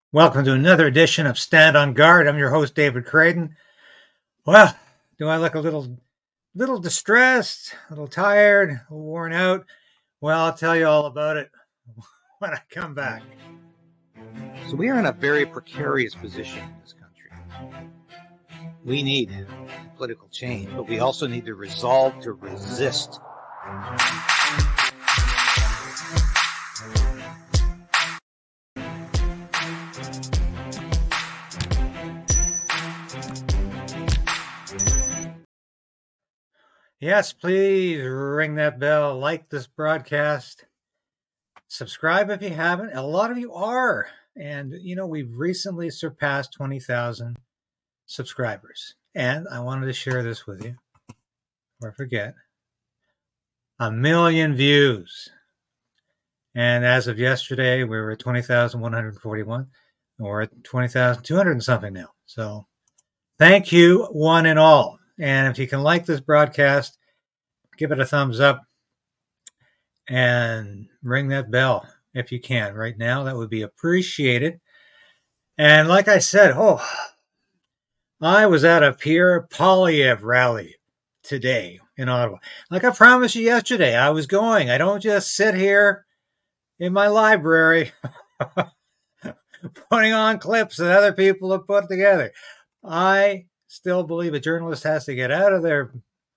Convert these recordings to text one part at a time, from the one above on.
Welcome to another edition of Stand on Guard. I'm your host, David Creighton. Well, do I look a little distressed, a little tired, a little worn out? Well, I'll tell you all about it when I come back. So we are in a very precarious position in this country. We need political change, but we also need the resolve to resist. Yes, please ring that bell, like this broadcast, subscribe if you haven't. A lot of you are. And, we've recently surpassed 20,000 subscribers. And I wanted to share this with you, or forget. 1 million views. And as of yesterday, we were at 20,141. And we're at 20,200 and something now. So thank you, one and all. And if you can like this broadcast, give it a thumbs up and ring that bell if you can right now. That would be appreciated. And like I said, I was at a Pierre Poilievre rally today in Ottawa. Like I promised you yesterday, I was going. I don't just sit here in my library putting on clips that other people have put together. I still believe a journalist has to get out of their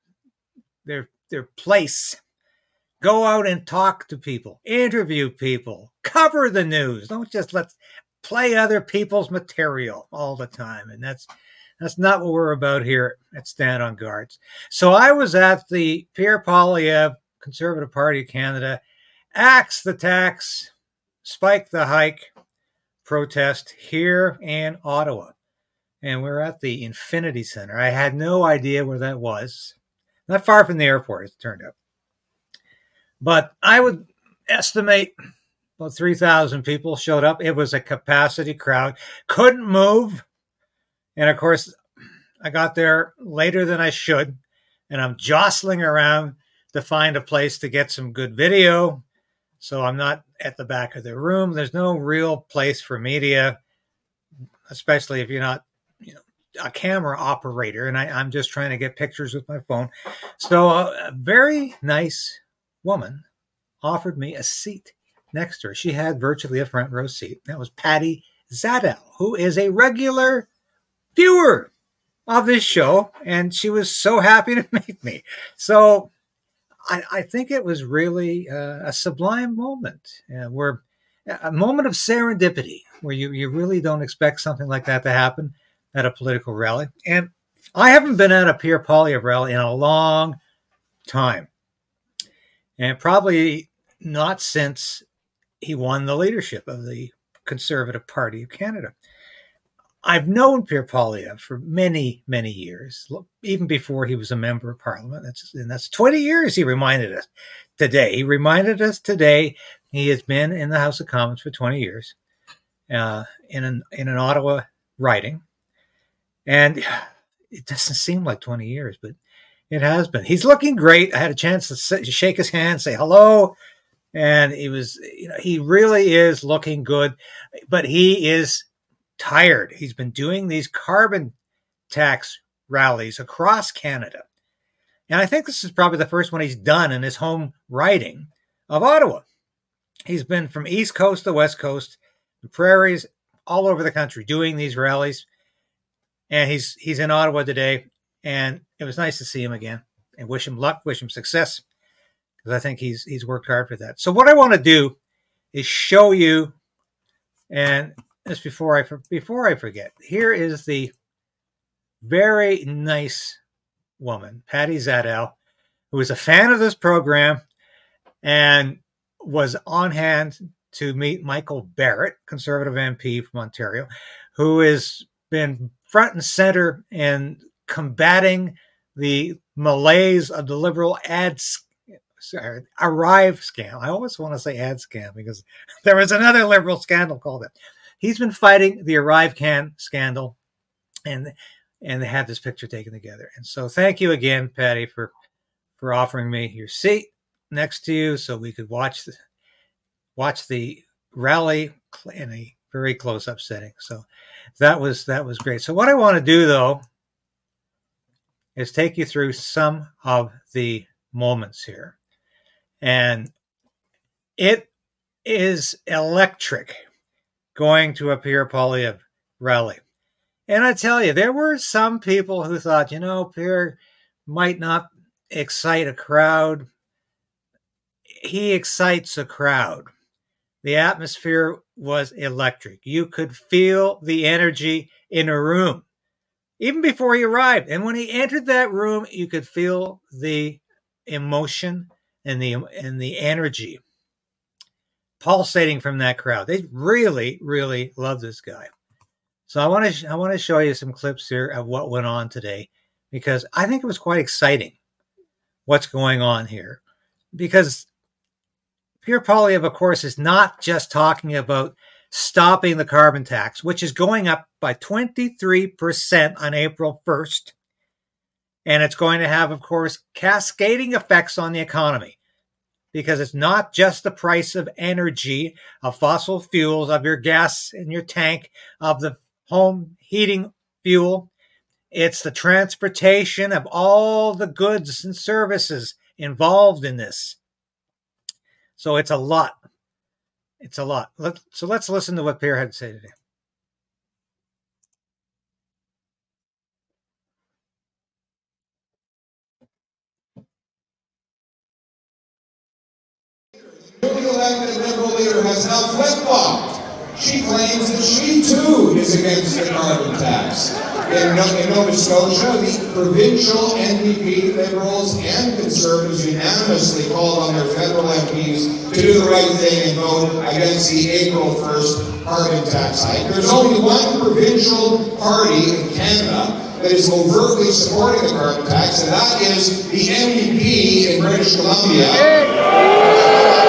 place, go out and talk to people, interview people, cover the news. Don't just play other people's material all the time. And that's not what we're about here at Stand on Guards. So I was at the Pierre Poilievre Conservative Party of Canada Axe the Tax, Spike the Hike protest here in Ottawa. And we're at the Infinity Center. I had no idea where that was. Not far from the airport, it turned out. But I would estimate about 3,000 people showed up. It was a capacity crowd. Couldn't move. And of course, I got there later than I should. And I'm jostling around to find a place to get some good video. So I'm not at the back of the room. There's no real place for media, especially if you're not a camera operator, and I'm just trying to get pictures with my phone. So a very nice woman offered me a seat next to her. She had virtually a front row seat. That was Patty Zadell, who is a regular viewer of this show, and she was so happy to meet me. So I think it was really a sublime moment, where a moment of serendipity, where you really don't expect something like that to happen at a political rally. And I haven't been at a Pierre Poilievre rally in a long time. And probably not since he won the leadership of the Conservative Party of Canada. I've known Pierre Poilievre for many, many years, even before he was a member of Parliament. That's 20 years, he reminded us today. He has been in the House of Commons for 20 years in an Ottawa riding. And it doesn't seem like 20 years, but it has been. He's looking great. I had a chance to shake his hand, say hello. And he really is looking good, but he is tired. He's been doing these carbon tax rallies across Canada. And I think this is probably the first one he's done in his home riding of Ottawa. He's been from East Coast to West Coast, the prairies, all over the country doing these rallies. And he's in Ottawa today, and it was nice to see him again and wish him luck, wish him success, because I think he's worked hard for that. So what I want to do is show you, and just before I forget, here is the very nice woman, Patty Zadell, who is a fan of this program and was on hand to meet Michael Barrett, Conservative MP from Ontario, who has been front and center in combating the malaise of the Liberal Arrive scam. I always want to say ad scam because there was another Liberal scandal called it. He's been fighting the Arrive scandal, and they had this picture taken together. And so thank you again, Patty, for offering me your seat next to you so we could watch the rally in a very close-up setting. So that was great. So what I want to do, though, is take you through some of the moments here. And it is electric going to a Pierre Poilievre rally. And I tell you, there were some people who thought, Pierre might not excite a crowd. He excites a crowd. The atmosphere was electric. You could feel the energy in a room, even before he arrived. And when he entered that room, you could feel the emotion and the energy pulsating from that crowd. They really, really love this guy. So I want to show you some clips here of what went on today, because I think it was quite exciting what's going on here. Because Pierre Poilievre, of course, is not just talking about stopping the carbon tax, which is going up by 23% on April 1st. And it's going to have, of course, cascading effects on the economy, because it's not just the price of energy, of fossil fuels, of your gas in your tank, of the home heating fuel. It's the transportation of all the goods and services involved in this. So it's a lot. It's a lot. So let's listen to what Pierre had to say today. Newly elected Liberal leader has now flip-flopped. She claims that she too is against the carbon tax. In Nova Scotia, the provincial NDP, Liberals and Conservatives unanimously called on their federal MPs to do the right thing and vote against the April 1st carbon tax hike. There's only one provincial party in Canada that is overtly supporting the carbon tax, and that is the NDP in British Columbia.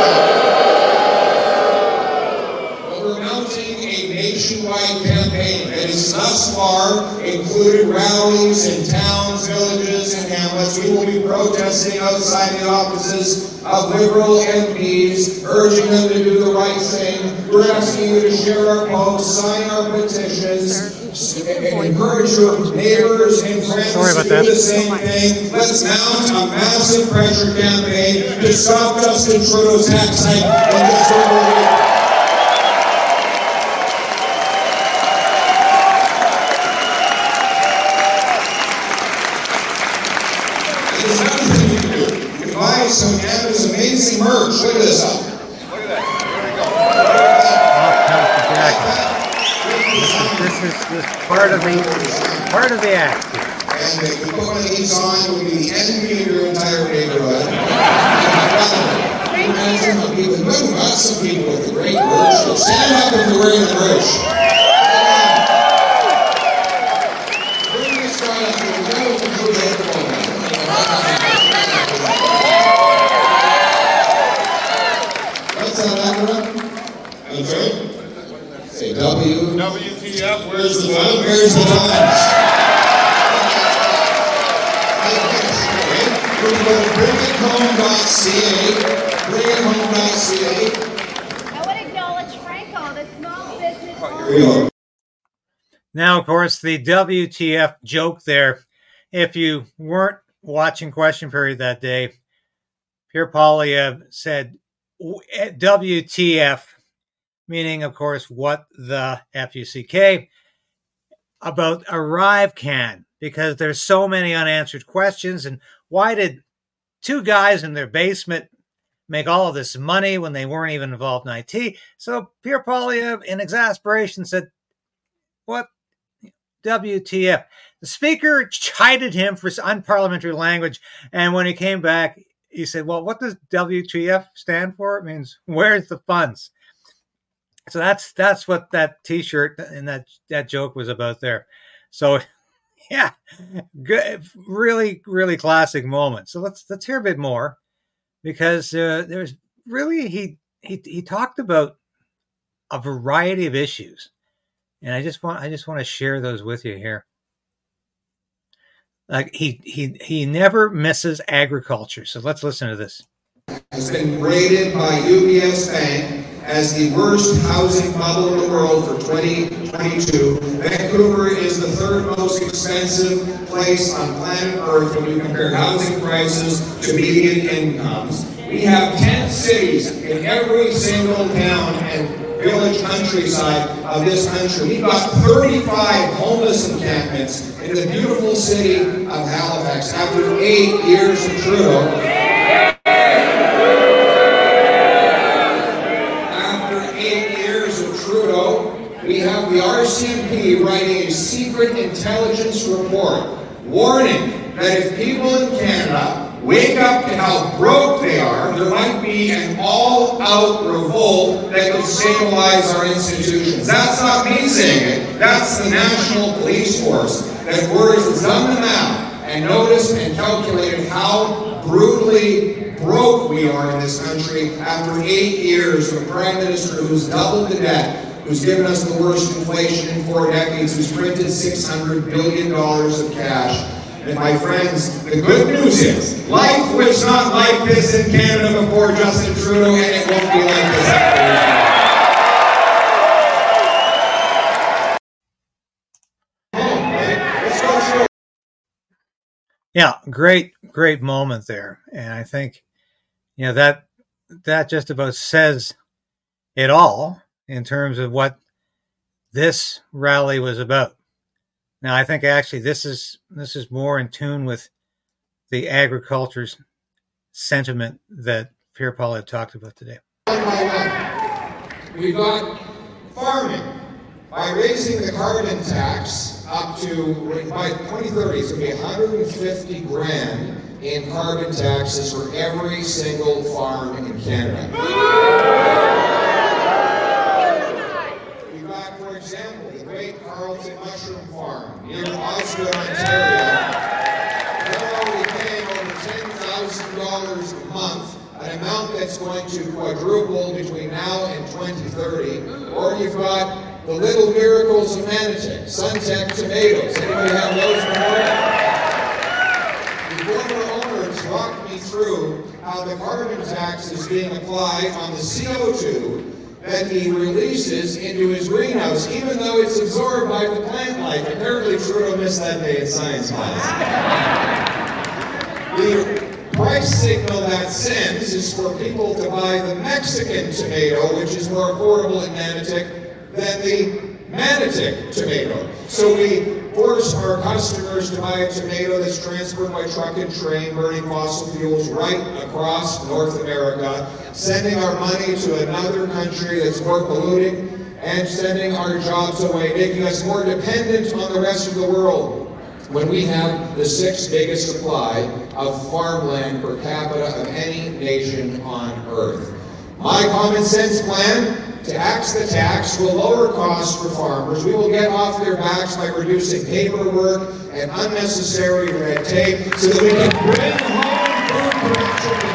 Nationwide campaign that has thus far included rallies in towns, villages, and hamlets. We will be protesting outside the offices of Liberal MPs, urging them to do the right thing. We're asking you to share our posts, sign our petitions, and encourage your neighbors and friends to do the same thing. Let's mount a massive pressure campaign to stop Justin Trudeau's tax hike in just over a week. Some Canada's amazing merch. Look at this up. Look at that. This is part of the act. And if you put one of these on, it will be the envy of your entire neighborhood. We've got some people with the great merch. Stand up if you're wearing the merch. Bring this guy up to the middle of the moment. Okay. Say WTF, where's the fun? Where's the funds? We're going to go to bringithome.ca. I would acknowledge Franco, the small business owner. Here we go. Now, of course, the WTF joke there. If you weren't watching Question Period that day, Pierre Poilievre said WTF, meaning, of course, what the FUCK, about ArriveCan, because there's so many unanswered questions. And why did two guys in their basement make all of this money when they weren't even involved in IT? So Pierre Poilievre, in exasperation, said, what? WTF. The speaker chided him for unparliamentary language. And when he came back, he said, well, what does WTF stand for? It means, where's the funds? So that's what that T-shirt and that joke was about there. So, yeah, good, really, really classic moment. So let's hear a bit more, because there's really he talked about a variety of issues, and I just want to share those with you here. Like he never misses agriculture. So let's listen to this. Has been raided by UBS Bank as the worst housing bubble in the world for 2022. Vancouver is the third most expensive place on planet Earth when you compare housing prices to median incomes. We have 10 cities in every single town and village countryside of this country. We've got 35 homeless encampments in the beautiful city of Halifax after 8 years of Trudeau. After 8 years of Trudeau, we have the RCMP writing a secret intelligence report warning that if people in Canada wake up to how broke they are, there might be an all-out revolt that could stabilize our institutions. That's not me saying it. That's the National Police Force that has done the math and noticed and calculated how brutally broke we are in this country after 8 years of a Prime Minister who's doubled the debt, who's given us the worst inflation in 4 decades, who's printed $600 billion of cash. And my friends, the good news is, life was not like this in Canada before Justin Trudeau, and it won't be like this after. Yeah, great moment there. And I think, that just about says it all in terms of what this rally was about. Now, I think actually this is more in tune with the agriculture's sentiment that Pierre Paul had talked about today. We've got farming. By raising the carbon tax up to, by 2030, it's going to be $150,000 in carbon taxes for every single farm in Canada. We've got, for example, the Great Carlton Mushroom Farm near Osgood, Ontario. They're already paying over $10,000 a month, an amount that's going to quadruple between now and 2030. Or you've got the Little Miracles of Manotick, Suntech tomatoes. Anybody have those before? The former owners walked me through how the carbon tax is being applied on the CO2 that he releases into his greenhouse, even though it's absorbed by the plant life. Apparently Trudeau missed that day in science class. The price signal that sends is for people to buy the Mexican tomato, which is more affordable in Manotick than the Manotick tomato. So we force our customers to buy a tomato that's transported by truck and train, burning fossil fuels right across North America, sending our money to another country that's more polluting, and sending our jobs away, making us more dependent on the rest of the world, when we have the 6th biggest supply of farmland per capita of any nation on Earth. My common sense plan to axe the tax will lower costs for farmers. We will get off their backs by reducing paperwork and unnecessary red tape so that we can bring home food production to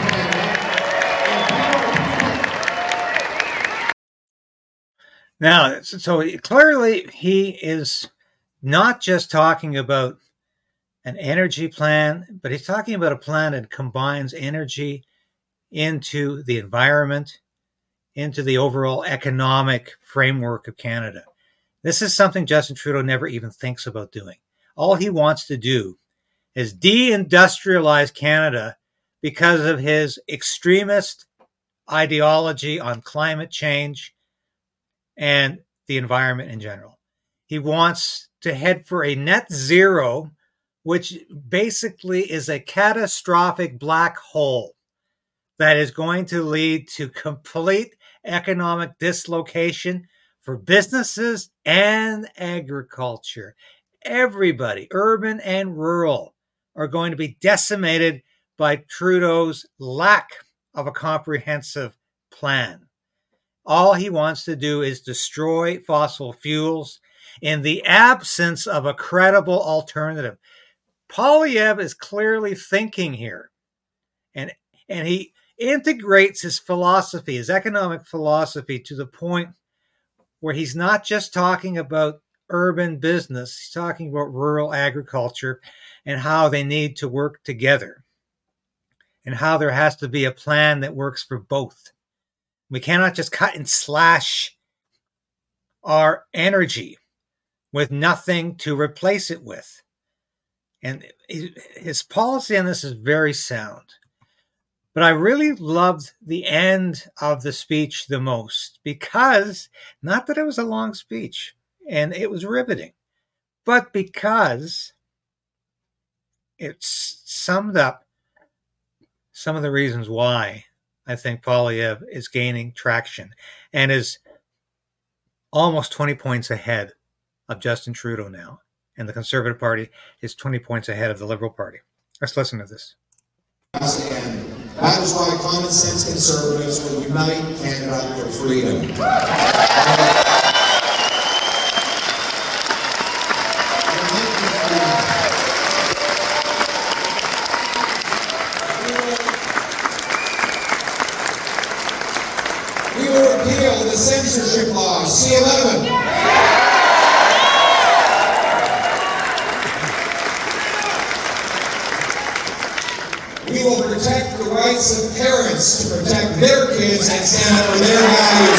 Canada. Now, so clearly he is not just talking about an energy plan, but he's talking about a plan that combines energy into the environment, into the overall economic framework of Canada. This is something Justin Trudeau never even thinks about doing. All he wants to do is deindustrialize Canada because of his extremist ideology on climate change and the environment in general. He wants to head for a net zero, which basically is a catastrophic black hole that is going to lead to complete economic dislocation for businesses and agriculture. Everybody, urban and rural, are going to be decimated by Trudeau's lack of a comprehensive plan. All he wants to do is destroy fossil fuels in the absence of a credible alternative. Poilievre is clearly thinking here, and he integrates his philosophy, his economic philosophy, to the point where he's not just talking about urban business, he's talking about rural agriculture and how they need to work together and how there has to be a plan that works for both. We cannot just cut and slash our energy with nothing to replace it with. And his policy on this is very sound. But I really loved the end of the speech the most because, not that it was a long speech and it was riveting, but because it summed up some of the reasons why I think Poilievre is gaining traction and is almost 20 points ahead of Justin Trudeau now. And the Conservative Party is 20 points ahead of the Liberal Party. Let's listen to this. And that is why common sense conservatives will unite Canada for freedom. We will repeal the censorship laws, C-11. We will protect the rights of parents to protect their kids and stand up for their values.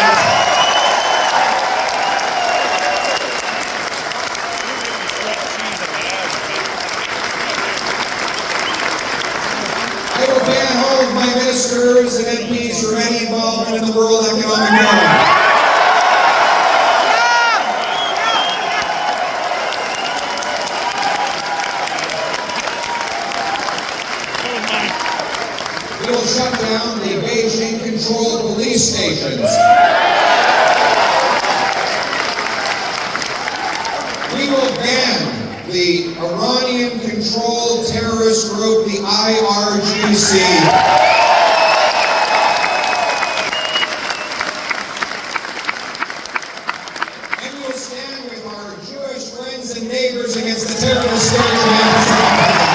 I will ban all of my ministers and MPs from any involvement in the World Economic Forum. We will shut down the Beijing-controlled police stations. We will ban the Iranian-controlled terrorist group, the IRGC. And we will stand with our Jewish friends and neighbors against the terrorist state of Hamas.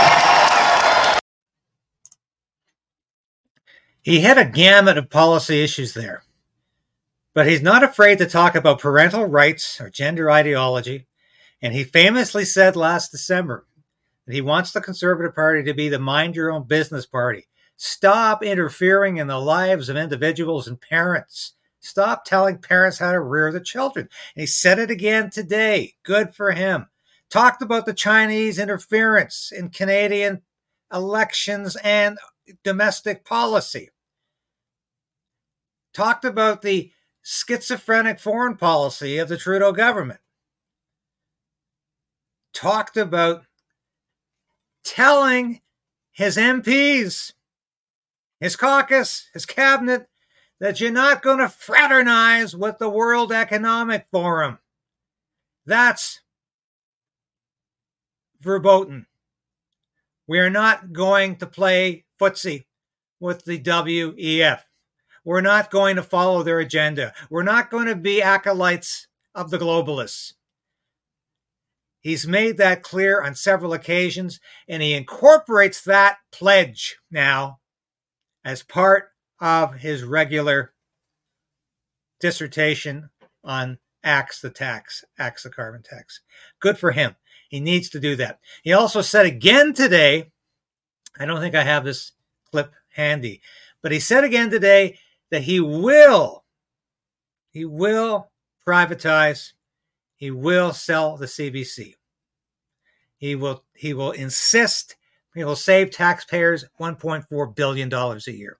He hit a gamut of policy issues there, but he's not afraid to talk about parental rights or gender ideology, and he famously said last December that he wants the Conservative Party to be the mind-your-own-business party. Stop interfering in the lives of individuals and parents. Stop telling parents how to rear the children. And he said it again today. Good for him. Talked about the Chinese interference in Canadian elections and domestic policy. Talked about the schizophrenic foreign policy of the Trudeau government. Talked about telling his MPs, his caucus, his cabinet, that you're not going to fraternize with the World Economic Forum. That's verboten. We are not going to play footsie with the WEF. We're not going to follow their agenda. We're not going to be acolytes of the globalists. He's made that clear on several occasions, and he incorporates that pledge now as part of his regular dissertation on Axe the carbon tax. Good for him. He needs to do that. He also said again today, I don't think I have this clip handy, but he said again today that he will privatize, he will sell the CBC. He will insist, he will save taxpayers $1.4 billion a year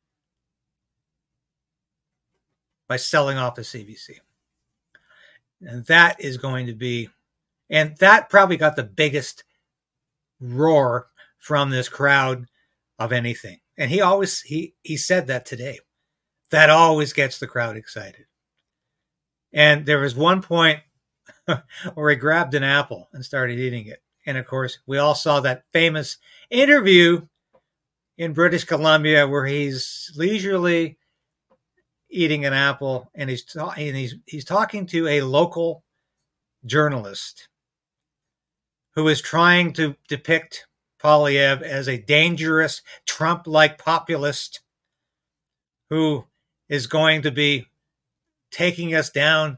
by selling off the CBC. And that is going to be, and that probably got the biggest roar from this crowd of anything. And he said that today. That always gets the crowd excited. And there was one point where he grabbed an apple and started eating it. And of course, we all saw that famous interview in British Columbia where he's leisurely eating an apple and he's talking to a local journalist who is trying to depict Poilievre as a dangerous Trump-like populist who is going to be taking us down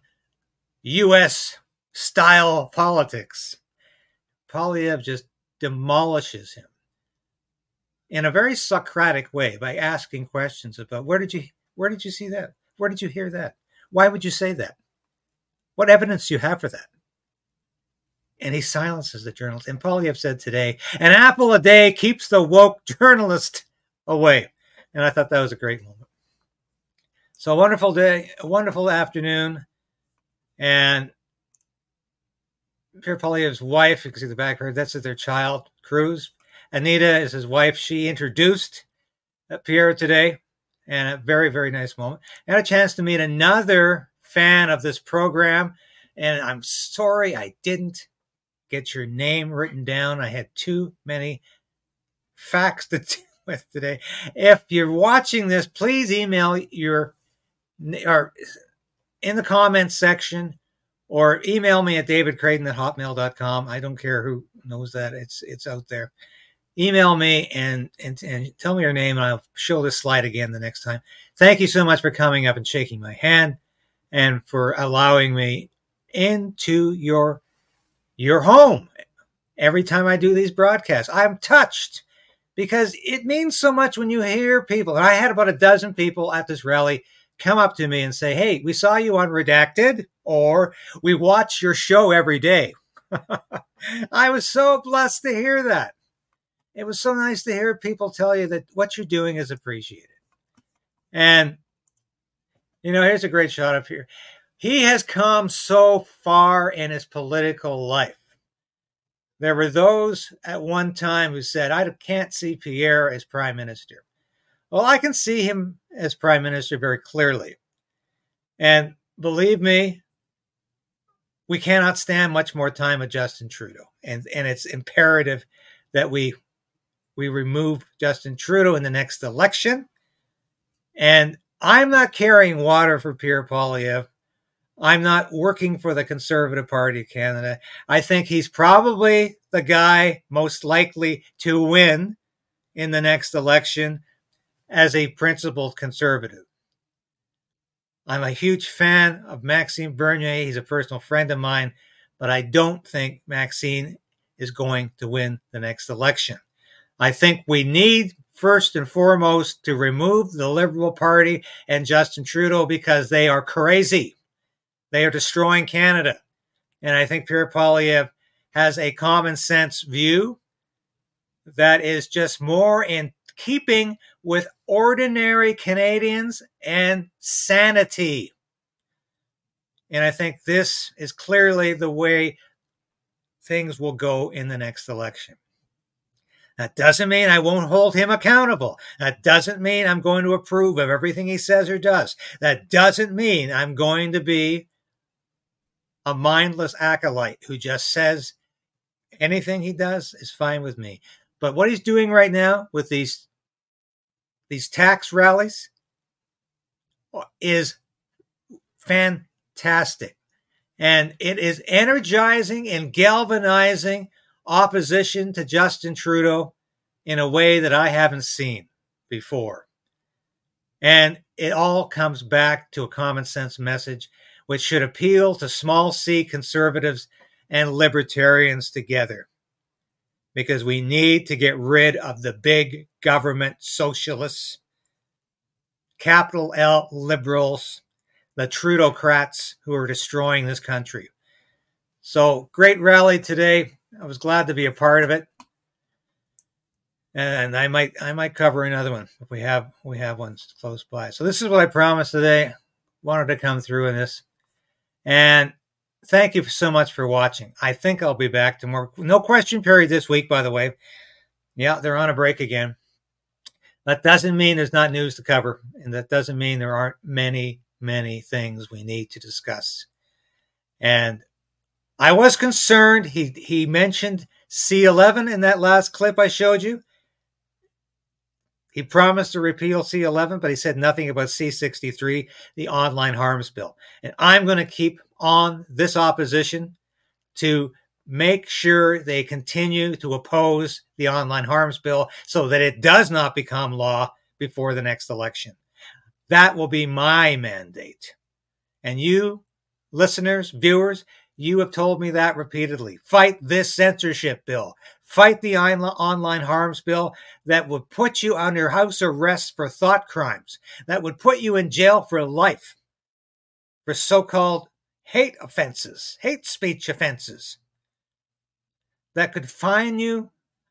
U.S.-style politics. Poilievre just demolishes him in a very Socratic way by asking questions about where did Where did you see that? Where did you hear that? Why would you say that? What evidence do you have for that? And he silences the journalist. And Poilievre said today, an apple a day keeps the woke journalist away. And I thought that was a great moment. So a wonderful day, a wonderful afternoon. And Pierre Poilievre's wife, you can see the back of her, that's their child, Cruz. Anita is his wife. She introduced Pierre today. And a very, very nice moment. I had a chance to meet another fan of this program. And I'm sorry I didn't get your name written down. I had too many facts to deal with today. If you're watching this, please email or in the comments section, or email me at davidcreighton@hotmail.com. I don't care who knows that. It's out there. Email me and tell me your name, and I'll show this slide again the next time. Thank you so much for coming up and shaking my hand and for allowing me into your home every time I do these broadcasts. I'm touched because it means so much when you hear people. And I had about a dozen people at this rally come up to me and say, hey, we saw you on Redacted, or we watch your show every day. I was so blessed to hear that. It was so nice to hear people tell you that what you're doing is appreciated. And, here's a great shot up here. He has come so far in his political life. There were those at one time who said, I can't see Pierre as prime minister. Well, I can see him as prime minister very clearly. And believe me, we cannot stand much more time with Justin Trudeau. And it's imperative that we remove Justin Trudeau in the next election. And I'm not carrying water for Pierre Poilievre. I'm not working for the Conservative Party of Canada. I think he's probably the guy most likely to win in the next election as a principled conservative. I'm a huge fan of Maxime Bernier. He's a personal friend of mine, but I don't think Maxime is going to win the next election. I think we need, first and foremost, to remove the Liberal Party and Justin Trudeau because they are crazy. They are destroying Canada. And I think Pierre Poilievre has a common sense view that is just more in keeping with ordinary Canadians and sanity. And I think this is clearly the way things will go in the next election. That doesn't mean I won't hold him accountable. That doesn't mean I'm going to approve of everything he says or does. That doesn't mean I'm going to be a mindless acolyte who just says anything he does is fine with me. But what he's doing right now with these tax rallies is fantastic. And it is energizing and galvanizing opposition to Justin Trudeau in a way that I haven't seen before. And it all comes back to a common sense message which should appeal to small c conservatives and libertarians together. Because we need to get rid of the big government socialists, capital L liberals, the Trudeaucrats who are destroying this country. So great rally today. I was glad to be a part of it. And I might cover another one if we have ones close by. So this is what I promised today. Wanted to come through in this. And thank you so much for watching. I think I'll be back tomorrow. No question period this week, by the way. Yeah, they're on a break again. That doesn't mean there's not news to cover. And that doesn't mean there aren't many, many things we need to discuss. And I was concerned. He mentioned C11 in that last clip I showed you. He promised to repeal C11, but he said nothing about C63, the online harms bill. And I'm going to keep on this opposition to make sure they continue to oppose the online harms bill so that it does not become law before the next election. That will be my mandate. And you, listeners, viewers, you have told me that repeatedly. Fight this censorship bill. fight the online harms bill that would put you under house arrest for thought crimes, that would put you in jail for life for so-called hate offenses, hate speech offenses, that could fine you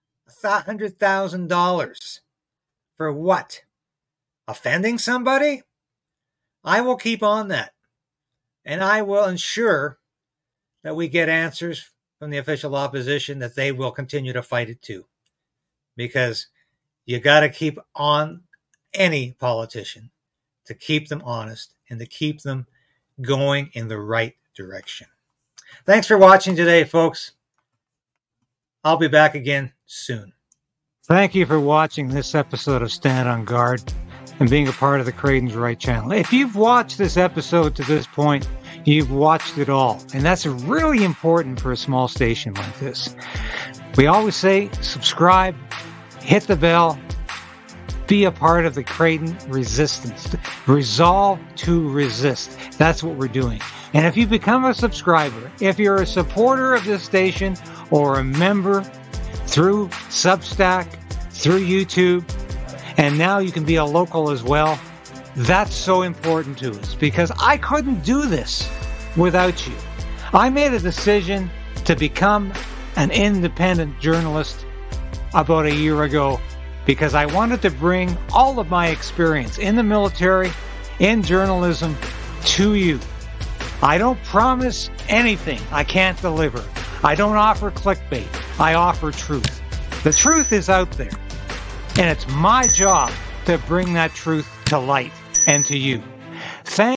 $100,000 for what? Offending somebody? I will keep on that. And I will ensure that we get answers from the official opposition, that they will continue to fight it too. Because you got to keep on any politician to keep them honest and to keep them going in the right direction. Thanks for watching today, folks. I'll be back again soon. Thank you for watching this episode of Stand on Guard and being a part of the Creighton's Right channel. If you've watched this episode to this point, you've watched it all. And that's really important for a small station like this. We always say subscribe, hit the bell, be a part of the Creighton resistance. Resolve to resist. That's what we're doing. And if you become a subscriber, if you're a supporter of this station or a member through Substack, through YouTube, and now you can be a local as well, that's so important to us because I couldn't do this without you. I made a decision to become an independent journalist about a year ago because I wanted to bring all of my experience in the military, in journalism, to you. I don't promise anything I can't deliver. I don't offer clickbait. I offer truth. The truth is out there, and it's my job to bring that truth to light and to you. Thank